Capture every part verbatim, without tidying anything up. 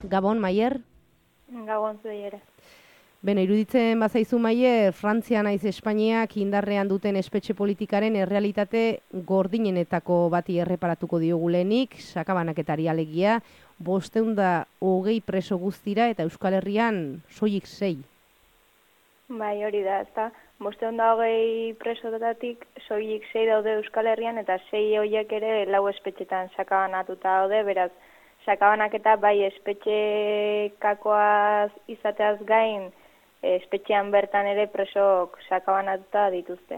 Gabon, Maier? Gabon zuei ere. Beno, iruditzen bazaizu, Maier, Frantzia naiz Espainiak indarrean duten espetxe politikaren errealitate gordinenetako bati erreparatuko diogu lehenik, sakabanaketari alegia, bosteun da hogei preso guztira eta Euskal Herrian soilik sei. Bai, hori da, ezta. Bosteun da hogei presotatik soilik sei daude Euskal Herrian eta sei horiek ere lau espetxetan sakabanatuta daude, beraz, sakabanaketa bai espetxekakoaz izateaz gain, espetxean bertan ere presok sakabanatuta dituzte.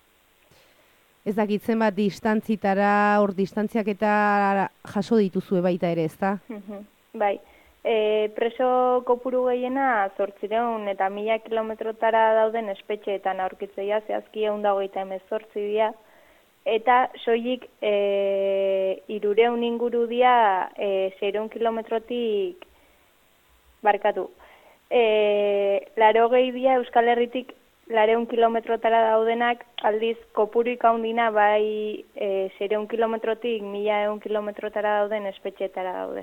Ez dakit zenbat distantzitara, hor distantziak eta jaso dituzue baita ere, ezta? Bai, e, preso kopuru gehiena zortzireun eta mila kilometrotara dauden espetxeetan aurkitzeia, zehazki ehun da hogeita hemezortzi dira, eta soilik e, hirureun inguru dira e, seiehun kilometrotik barkatu. E, Laurogei dira Euskal Herritik laurehun kilometrotara daudenak, aldiz kopuruik handina bai e, seiehun kilometrotik mila ehun kilometrotara dauden espetxeetara daude.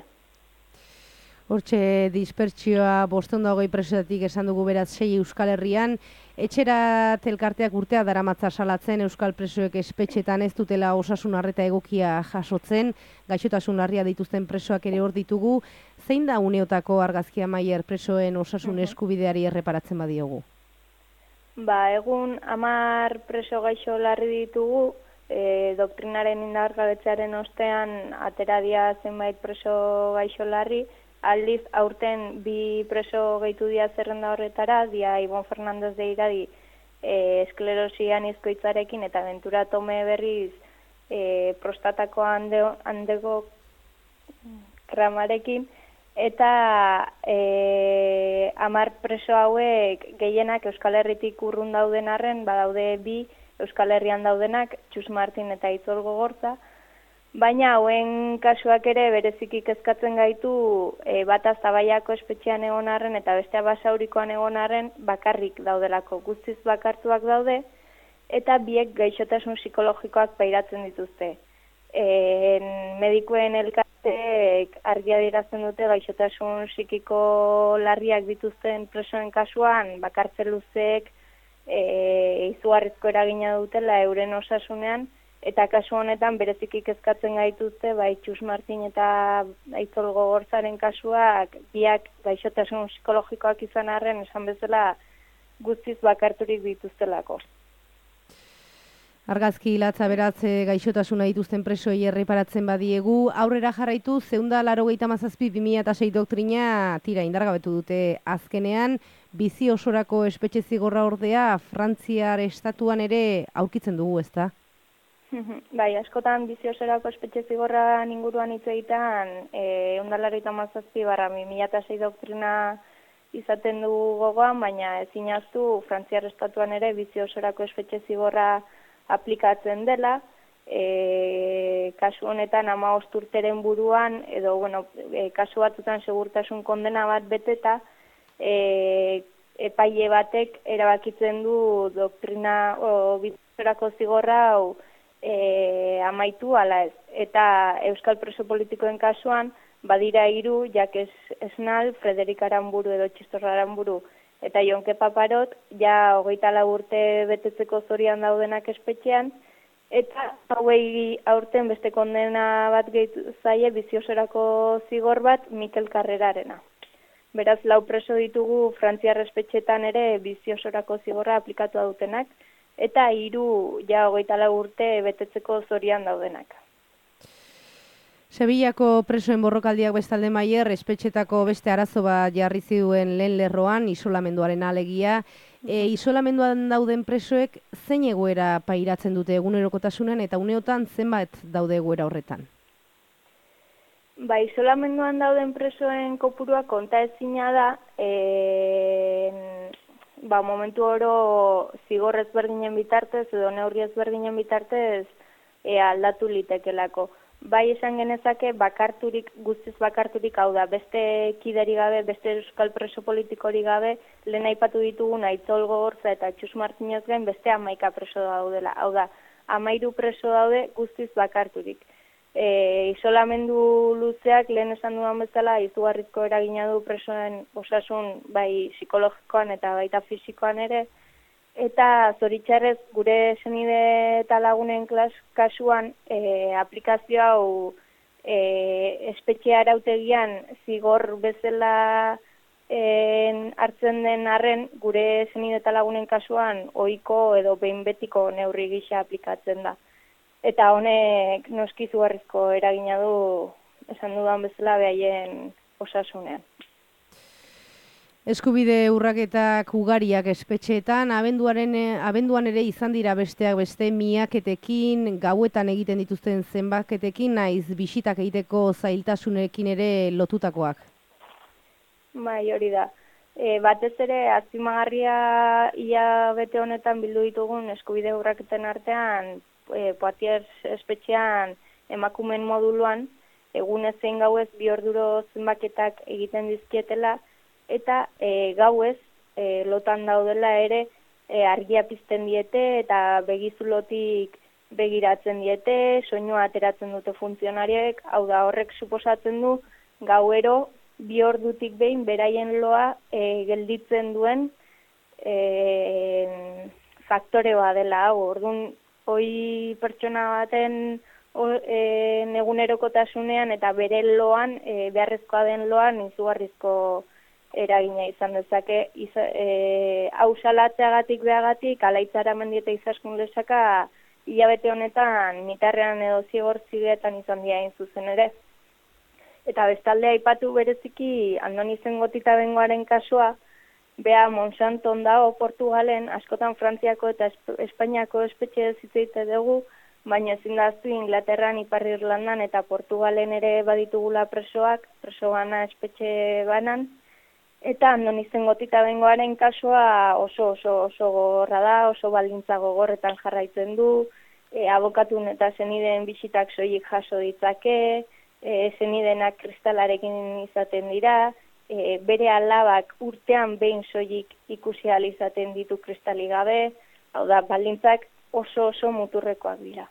Hortxe dispertsioa bosteun da hogei presoetatik esan dugu beraz sei Euskal Herrian. Etxerat elkarteak urtea daramatza salatzen Euskal presoek espetxetan ez dutela osasun arreta egokia jasotzen, gaixotasun larria dituzten presoak ere hor ditugu. Zein da uneotako argazkia, Maier, presoen osasun eskubideari erreparatzen badiogu? Ba, egun hamar preso gaixo larri ditugu, e, doktrinaren indargabetzearen ostean atera dira zenbait preso gaixo larri. Aldiz, aurten bi preso gehitu dia zerrenda horretara, dia Ibon Fernandez de Iradi e, esklerosi anizkoitzarekin eta Ventura Tome berriz e, prostatako handego, handego kramarekin, eta e, hamar preso hauek gehienak Euskal Herritik urrun dauden arren, badaude bi Euskal Herrian daudenak, Txus Martin eta Itzol Gogorza, baina hauen kasuak ere bereziki kezkatzen gaitu e, bata Zabaiako espetxean egon arren eta bestea Basaurikoan egon arren bakarrik daudelako, guztiz bakartuak daude, eta biek gaixotasun psikologikoak pairatzen dituzte. E, medikuen elkarteek argi adierazten dute gaixotasun psikiko larriak dituzten presoen kasuan bakartze luzeek e, izugarrizko eragina dutela euren osasunean, eta kasu honetan bereziki kezkatzen gaituzte, bai Txus Martin eta Aitzol Gogorzaren kasuak biak gaixotasun psikologikoak izan arren esan bezala guztiz bakarturik dituztelako. Argazki latza beraz gaixotasuna dituzten presoei erreparatzen badiegu, aurrera jarraitu ehun eta laurogeita hamazazpi bi mila sei doktrina tira indargabetu dute azkenean, bizi osorako espetxe zigorra ordea Frantziar estatuan ere aurkitzen dugu, ezta? Bai, askotan bizi osorako espetxe zigorra inguruan hitz egitean, ehun eta laurogeita hamazazpi barra bi mila sei doktrina izaten dugu gogoan, baina ezin ahaztu Frantziar estatuan ere bizi osorako espetxe zigorra aplikatzen dela, e, kasu honetan hamabost urteren buruan, edo bueno, e, kasu batzutan segurtasun kondena bat beteta, e, epaile batek erabakitzen du doktrina o bizi osorako zigorra hau e, amaitu ala ez. Eta Euskal preso politikoen kasuan, badira hiru, Jakes Esnal, Frederik Aranburu edo Txistorra Aranburu, eta Jonke Paparot, ja hogeita lau urte betetzeko zorian daudenak espetxean, eta hauei aurten beste kondena bat gehitu zaie bizi osorako zigor bat Mikel Karrerarena. Beraz, lau preso ditugu Frantziar espetxetan ere bizi osorako zigorra aplikatua dutenak, eta hiru ja hogeita lau urte betetzeko zorian daudenak. Sevillako presoen borrokaldiak bestalde, Maier, espetxetako beste arazo bat jarri ziduen lehen lerroan, isolamenduaren alegia. E, isolamenduan dauden presoek zein egoera pairatzen dute egunerokotasunen eta uneotan zenbat daude egoera horretan? Ba, isolamenduan dauden presoen kopurua konta ezina da, e, ba, momentu oro zigor ezberdinen bitartez edo neurri ezberdinen bitartez e, aldatu litekelako. Bai esan genezake bakarturik, guztiz bakarturik, hau da, beste kideri gabe, beste euskal preso politikori gabe, lehen aipatu ditugun Aitzol Gogorza eta Txus Martinez gain beste hamaika preso daudela. Hau da, hamairu preso daude guztiz bakarturik. E, isolamendu luzeak lehen esan dudan bezala izugarrizko eragina du presoen osasun bai psikologikoan eta baita fisikoan ere, eta zoritxarrez gure senide eta lagunen klas, kasuan e, aplikazio hau e, espetxe arautegian zigor bezala en, hartzen den arren gure senide eta lagunen kasuan ohiko edo behin betiko neurri gisa aplikatzen da. Eta honek noski izugarrizko eragina du, esan dudan bezala, behaien osasunean. Eskubide urraketak ugariak espetxeetan, abenduaren, abenduan ere izan dira besteak beste miaketekin, gauetan egiten dituzten zenbaketekin, naiz bisitak egiteko zailtasunekin ere lotutakoak. Bai, hori da. E, batez ere, azpimagarria ia bete honetan bildu ditugun eskubide urraketen artean, E, Poitiers espetxean emakumen moduluan, egunez zein gauez bi orduro zenbaketak egiten dizkietela, eta e, gauez e, lotan daudela ere e, argia pizten diete eta begizulotik begiratzen diete, soinua ateratzen dute funtzionariek, hau da horrek suposatzen du gauero bi ordutik behin beraien loa e, gelditzen duen e, faktoreoa dela, hau, orduan hoi pertsona baten e, egunerokotasunean eta bere loan, e, beharrezkoa den loan, izugarrizko eragina izan dezake. Iza, e, hau salatzeagatik beagatik, alaitzara mendieta izaskun lezaka, hilabete honetan, mitarrean edo zigor zigetan izan dira zuzen ere. Eta bestalde aipatu bereziki, Andoni Zengotita bengoaren kasua, Bea Monsanton dago Portugalen, askotan Frantziako eta Espainiako espetxe zitzeite dugu, baina ezin da ahaztu Inglaterran, Ipar Irlandan eta Portugalen ere baditugula presoak, preso bana espetxe banan, eta Andoni Zengotita bengoaren kasua oso oso oso gogorra da, oso baldintza gogorretan jarraitzen du, e, abokatun eta zenideen bisitak soilik jaso ditzake, e, zenidenak kristalarekin izaten dira, E, bere alabak urtean behin soilik ikusi ahal izaten ditu kristali gabe, hau da, baldintzak oso oso muturrekoak dira.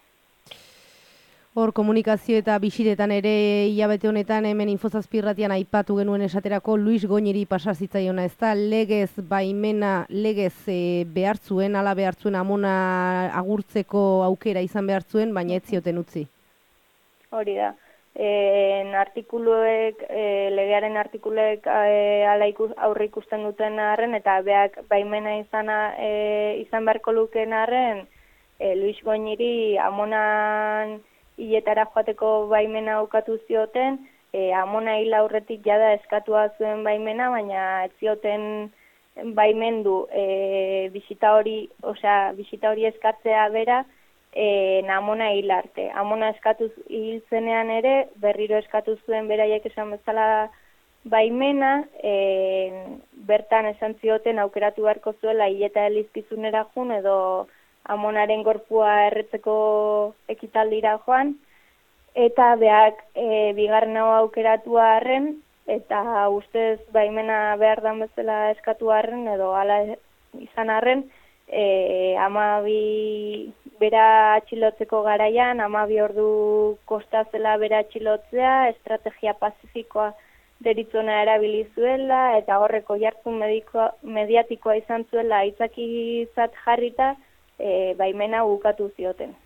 Hor, komunikazio eta bisiretan ere hilabete honetan hemen Infozazpi irratian aipatu genuen esaterako Luis Goñiri pasa zitzaiona, ez da, legez baimena, legez e, behartzuen, ala behartzuen amona agurtzeko aukera izan behartzuen, baina ez zioten utzi. Hori da. En artikuluek, e, legearen artikuluek e, ala ikus, aurre ikusten duten arren, eta beak baimena izana, e, izan beharko lukeen arren, e, Luis Goñiri amonan hiletara joateko baimena aukatu zioten, e, amona hil aurretik jada eskatua zuen baimena, baina ez zioten baimendu e, bisita hori, osea, bisita hori eskatzea bera, E, amona hil arte. Amona eskatuz hil zenean ere, berriro eskatu zuen beraiek esan bezala baimena, e, bertan esan zioten aukeratu beharko zuela hileta elizkizunera jun, edo amonaren gorpua erretzeko ekitaldira joan, eta beak e, bigarren hau aukeratu arren, eta ustez baimena behar dan bezala eskatu arren, edo hala izan arren, e, amabi bera atxilotzeko garaian, amabi ordu kostazela bera atxilotzea, estrategia pazifikoa deritzona erabili zuela, eta horreko jartzun mediko, mediatikoa izan zuela aitzakizat jarrita, e, baimena bukatu zioten.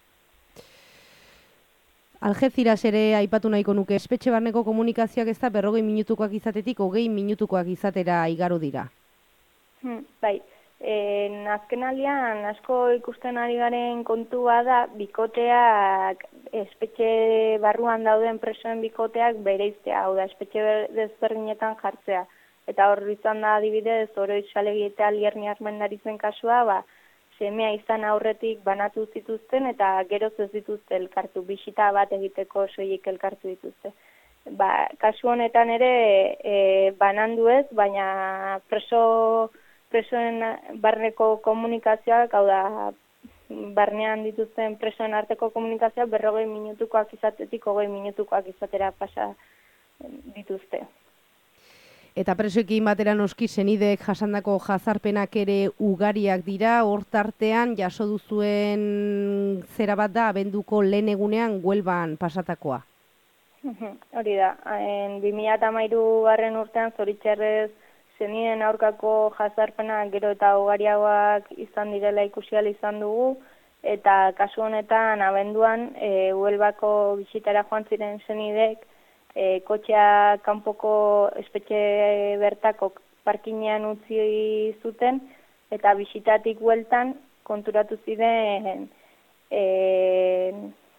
Algeciras ere aipatu nahiko nuke, espetxe barneko komunikazioak ez da berrogei minutukoak izatetik, hogei minutukoak izatera igaro dira. Hmm, bai. En azkenaldian asko ikusten ari garen kontua da bikoteak, espetxe barruan dauden presoen bikoteak bereiztea, hau da, espetxe desberdinetan jartzea. Eta hor izan da adibidez, Oroitz Salegi eta Alierni Armendarizen kasua, ba, semea izan aurretik banatu zituzten eta geroz ez dituzte elkartu, bisita bat egiteko soilik elkartu dituzte. Ba, kasu honetan ere e, banandu ez, baina preso presoen barneko komunikazioak, hau da, barnean dituzten presoen arteko komunikazioak berrogei minutukoak izatetik hogei minutukoak izatera pasa dituzte. Eta presoekin batera noski senideek jasandako jazarpenak ere ugariak dira, hor tartean jaso duzuen zera bat da abenduko lehen egunean Huelban pasatakoa. Hori da, bi mila hamairu garren urtean zoritxarrez senideen aurkako jazarpenak gero eta ugariagoak izan direla ikusi ahal izan dugu, eta kasu honetan abenduan e, Huelbako bisitara joan ziren senideek e, kotxea kanpoko espetxe bertako parkinean utzi zuten, eta bisitatik bueltan konturatu ziren e,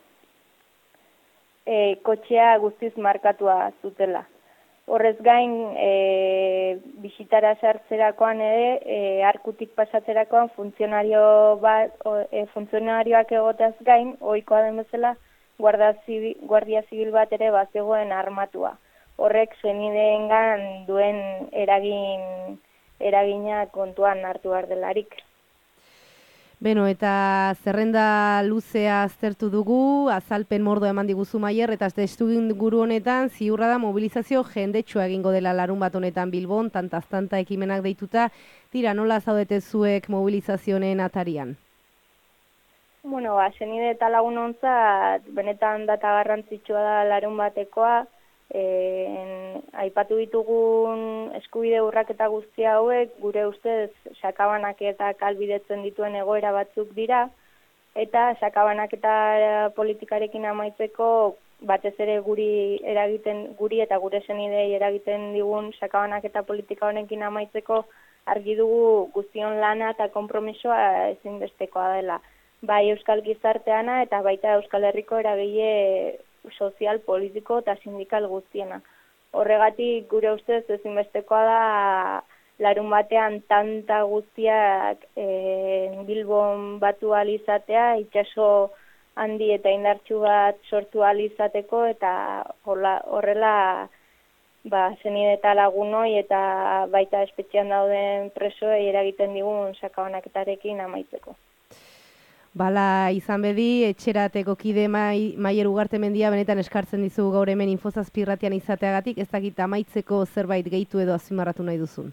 e, kotxea guztiz markatua zutela. Horrez gain, e, bisitara sartzerakoan ere, e, arkutik pasatzerakoan funtzionario bat, e, funtzionarioak egotaz gain, ohikoa den bezala, guardia zibil, guardia zibil bat ere bazegoen armatua. Horrek senideengan duen eragin, eragina kontuan hartu behar delarik. Beno, eta zerrenda luzea aztertu dugu, azalpen mordo eman diguzu Maier, eta testuinguru honetan ziurra da mobilizazio jendetsua egingo dela larun bat honetan Bilbon, tantaz-tanta ekimenak deituta, tira, nola zaudete zuek mobilizazioen atarian? Bueno, ba, senide eta lagun ontzat, benetan data garrantzitsua da larun batekoa, E, aipatu ditugun eskubide urraketa guzti hauek gure ustez sakabanak eta kalbidetzen dituen egoera batzuk dira, eta sakabanak eta politikarekin amaitzeko batez ere guri eragiten guri eta gure senidei eragiten digun sakabanak eta politika honekin amaitzeko argi dugu guztion lana eta konpromisoa ezinbestekoa dela. Bai Euskal Gizarteana eta baita Euskal Herriko eragile sozial, politiko eta sindikal guztiena. Horregatik gure ustez ezinbestekoa da larun batean tanta guztiak e, Bilbon batu ahal izatea, itsaso handi eta indartsu bat sortu ahal izateko, eta horrela ba, senide eta lagunoi eta baita espetxean dauden presoei eragiten digun sakabanaketarekin amaitzeko. Bala, izan bedi, etxerateko kide mai, Maier Ugartemendia benetan eskartzen dizugu gaur hemen Infozazpi irratian izateagatik, ez dakit amaitzeko zerbait gehitu edo azpimarratu nahi duzun?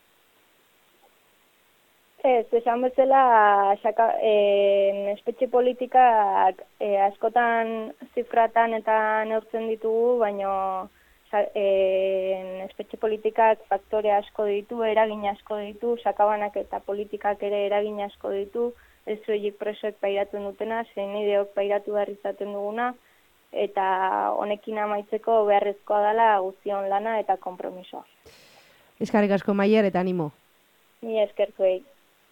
Ez, esan bezala, xaka, e, espetxe politikak e, askotan zifratan eta neurtzen ditugu, baina e, espetxe politikak faktore asko ditu, eragin asko ditu, sakabanak eta politikak ere eragin asko ditu, ez soilik presoek pairatzen dutena, senideok pairatu behar izaten duguna, eta honekin amaitzeko beharrezkoa dela guztion lana eta konpromisoa. Eskerrik asko Maier eta animo. Ni eskertuei.